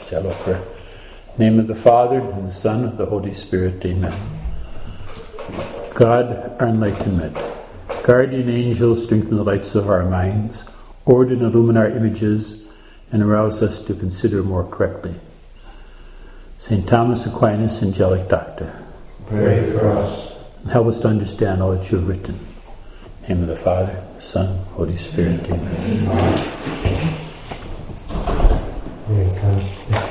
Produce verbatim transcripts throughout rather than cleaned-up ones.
Shallow prayer. In the name of the Father, and the Son, and the Holy Spirit. Amen. God, our enlightenment, guardian angel, strengthen the lights of our minds, order and illumine our images, and arouse us to consider more correctly. Saint Thomas Aquinas, angelic doctor, pray for us. And help us to understand all that you have written. In the name of the Father, the Son, Holy Spirit. Amen. Here he comes.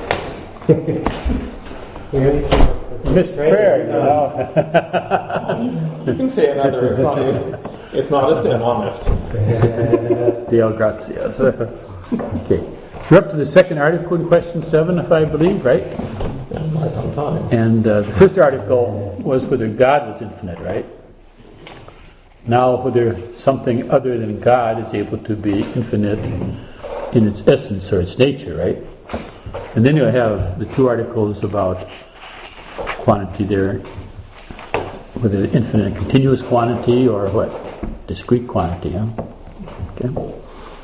You missed prayer, you know. You can say another. It's not, it's not a sin, honest. Deo gratias. Okay. So we're up to the second article in question seven, if I believe, right? By some time. And uh, the first article was whether God was infinite, right? Now, whether something other than God is able to be infinite in its essence or its nature, right? And then you have the two articles about quantity there, whether infinite and continuous quantity or what? Discrete quantity, huh? Okay.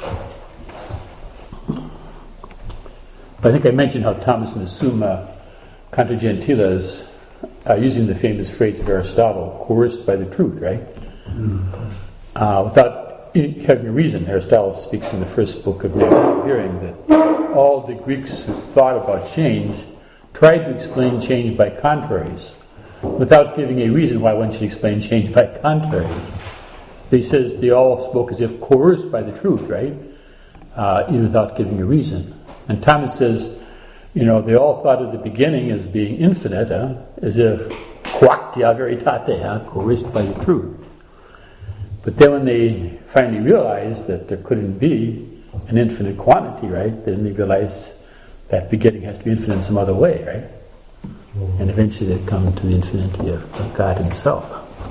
I think I mentioned how Thomas and the Summa Contra Gentiles are using the famous phrase of Aristotle, coerced by the truth, right? Mm-hmm. Uh, without having a reason, Aristotle speaks in the first book of Natural Hearing that all the Greeks who thought about change tried to explain change by contraries, without giving a reason why one should explain change by contraries. He says they all spoke as if coerced by the truth, right? Uh, even without giving a reason. And Thomas says, you know, they all thought at the beginning as being infinite, huh? As if quactia veritate, huh? Coerced by the truth. But then when they finally realized that there couldn't be an infinite quantity, right, then they realized that beginning has to be infinite in some other way, right? And eventually they come to the infinity of God himself.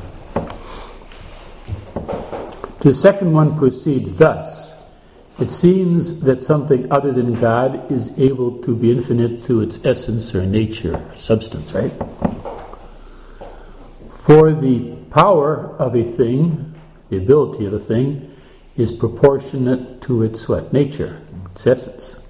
The second one proceeds thus. It seems that something other than God is able to be infinite through its essence or nature, or substance, right? For the power of a thing, the ability of a thing, is proportionate to its what? Nature, its essence.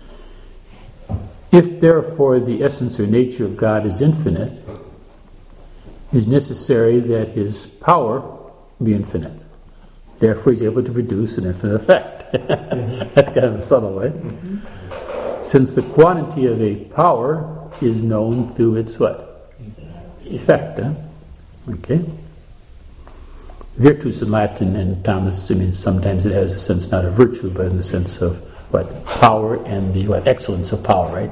If therefore the essence or nature of God is infinite, it is necessary that his power be infinite. Therefore he's able to produce an infinite effect. That's kind of a subtle way. Mm-hmm. Since the quantity of a power is known through its what? Effect, huh? Okay. Virtus in Latin and Thomas, I mean, sometimes it has a sense not of virtue, but in the sense of what? Power and the what? Excellence of power, right?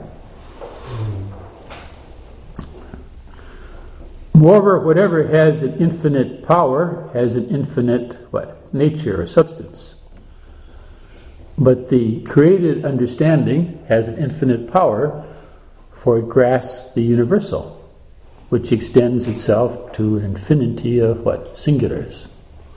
Moreover, whatever has an infinite power has an infinite what? Nature or substance. But the created understanding has an infinite power, for it grasps the universal, which extends itself to an infinity of what? Singulars.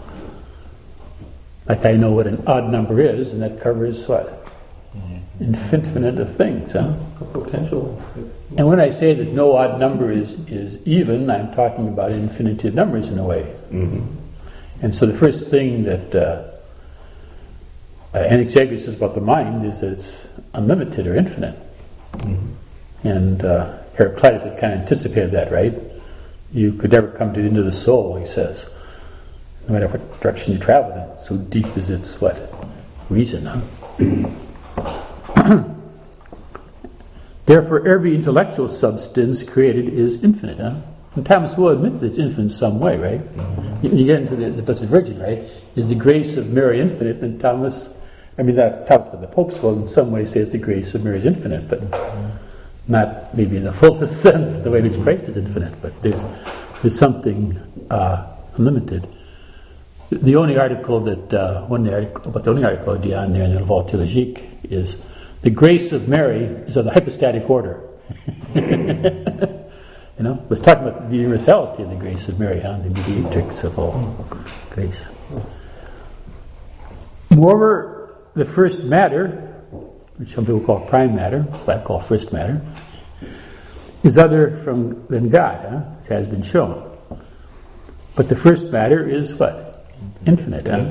Like I know what an odd number is, and that covers what? Mm-hmm. Infinite of things, huh? Potential. And when I say that no odd number is, is even, I'm talking about infinity of numbers in a way. Mm-hmm. And so the first thing that uh, uh, Anaxagoras says about the mind is that it's unlimited or infinite. Mm-hmm. And uh, Heraclitus had kind of anticipated that, right? You could never come to the end of the soul, he says. No matter what direction you travel in. So deep is its, what? Reason, huh? Therefore, every intellectual substance created is infinite, huh? And Thomas will admit that it's infinite in some way, right? Mm-hmm. You, you get into the, the Blessed Virgin, right? Is the grace of Mary infinite? And Thomas, I mean, that Thomas, but the popes will in some way say that the grace of Mary is infinite, but mm-hmm. not maybe in the fullest sense, the way in which Christ is infinite, but there's there's something uh, unlimited. The only article that, uh, one the article, but the only article Dion there in the Levant Theologique is the grace of Mary is of the hypostatic order. You know, let's talk about the universality of the grace of Mary, huh? The mediatrix of all grace. Moreover, the first matter, which some people call prime matter, what I call first matter, is other from than God, huh? It has been shown. But the first matter is what? Infinite, huh?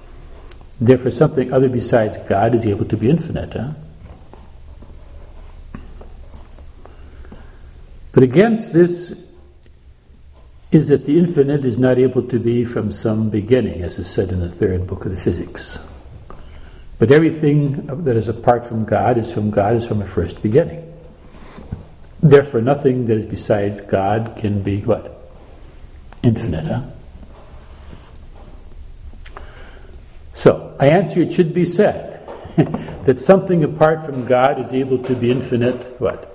Therefore, something other besides God is able to be infinite, huh? But against this is that the infinite is not able to be from some beginning, as is said in the third book of the Physics. But everything that is apart from God is from God, is from a first beginning. Therefore, nothing that is besides God can be what? Infinite, huh? So, I answer, it should be said that something apart from God is able to be infinite, what?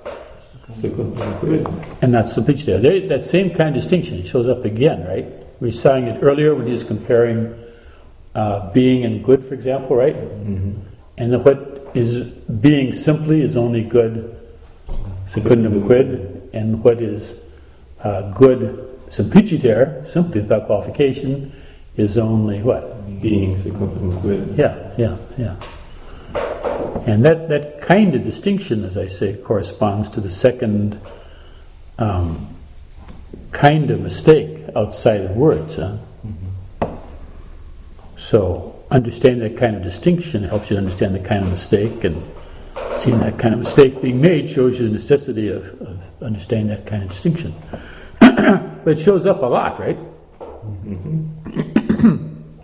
And not simply there. There. That same kind of distinction shows up again, right? We saw it earlier when he was comparing uh, being and good, for example, right? Mm-hmm. And that what is being simply is only good secundum quid, and what is uh, good simpliciter, simply without qualification, is only what? Being secundum quid. Yeah, yeah, yeah. And that, that kind of distinction, as I say, corresponds to the second um, kind of mistake outside of words. Huh? Mm-hmm. So, understanding that kind of distinction helps you to understand the kind of mistake, and seeing that kind of mistake being made shows you the necessity of, of understanding that kind of distinction. But it shows up a lot, right? Mm-hmm.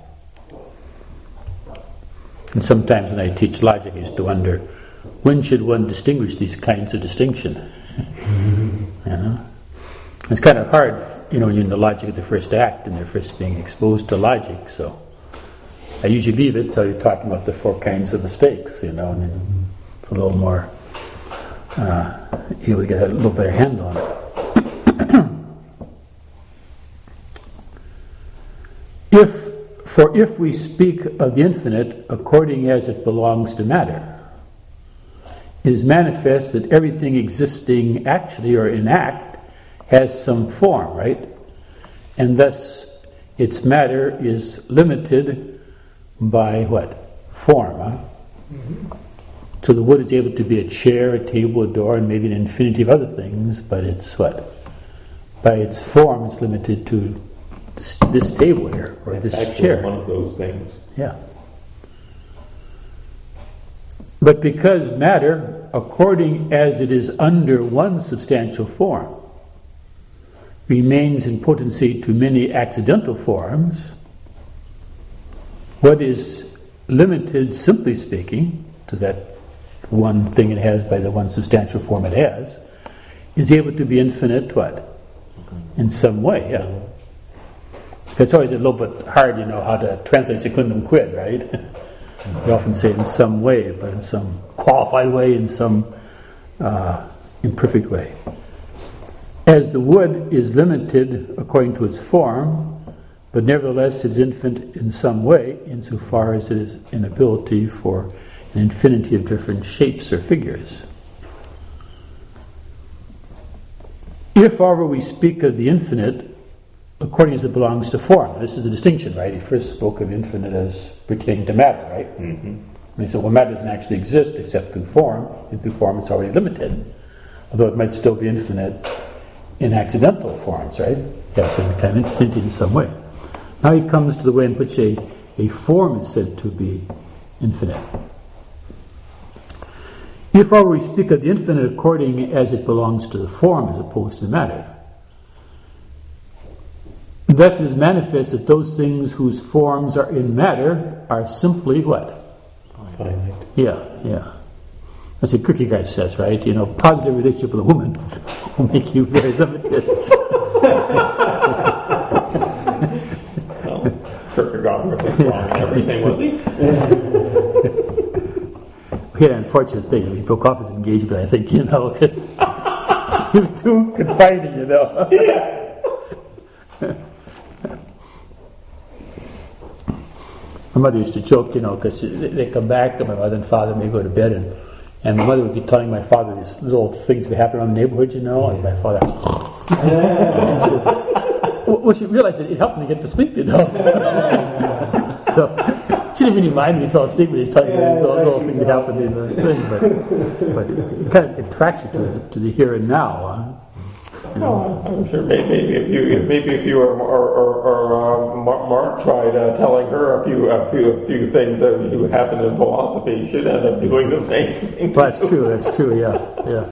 And sometimes when I teach logic, I used to wonder, when should one distinguish these kinds of distinction? Mm-hmm. You know, it's kind of hard, you know, when you're in the logic of the first act and they're first being exposed to logic. So I usually leave it till you're talking about the four kinds of mistakes, you know, and then it's a little more, uh, you would get a little better handle on it. if For if we speak of the infinite according as it belongs to matter, it is manifest that everything existing actually or in act has some form, right? And thus its matter is limited by what? Form, huh? Mm-hmm. So the wood is able to be a chair, a table, a door, and maybe an infinity of other things, but it's what? By its form it's limited to This, this table here, or this Actually, chair. one of those things. Yeah. But because matter, according as it is under one substantial form, remains in potency to many accidental forms, what is limited, simply speaking, to that one thing it has by the one substantial form it has, is able to be infinite, what? In some way, yeah. It's always a little bit hard, you know, how to translate secundum quid, right? We often say in some way, but in some qualified way, in some uh, imperfect way. As the wood is limited according to its form, but nevertheless it's infinite in some way, insofar as it is an ability for an infinity of different shapes or figures. If, however, we speak of the infinite according as it belongs to form. This is the distinction, right? He first spoke of infinite as pertaining to matter, right? Mm-hmm. And he said, well, matter doesn't actually exist except through form, and through form it's already limited, although it might still be infinite in accidental forms, right? Yes, in kind of infinity in some way. Now he comes to the way in which a, a form is said to be infinite. If, however, we speak of the infinite according as it belongs to the form as opposed to the matter, thus it is manifest that those things whose forms are in matter are simply what? Finite. Yeah, yeah. That's what Kierkegaard says, right? You know, positive relationship with a woman will make you very limited. Well, Kierkegaard was wrong in everything, was he? He had an unfortunate thing. I mean, he broke off his engagement, I think, you know, because he was too confining, you know. My mother used to joke, you know, because they come back, and my mother and father may go to bed, and, and my mother would be telling my father these little things that happen around the neighborhood, you know, and my father, and she says, well, well, she realized that it helped me get to sleep, you know. So, so she didn't really mind when he fell asleep when he was telling me these little, little things that happened in the thing, but, but it kind of attracts you to, to the here and now, huh? You know? Oh, I'm sure maybe, maybe if you maybe if you or or, or, or uh, Mark tried uh, telling her a few a few a few things that you happened in philosophy, you should end up doing the same thing. Well, that's true. That's true. Yeah, yeah.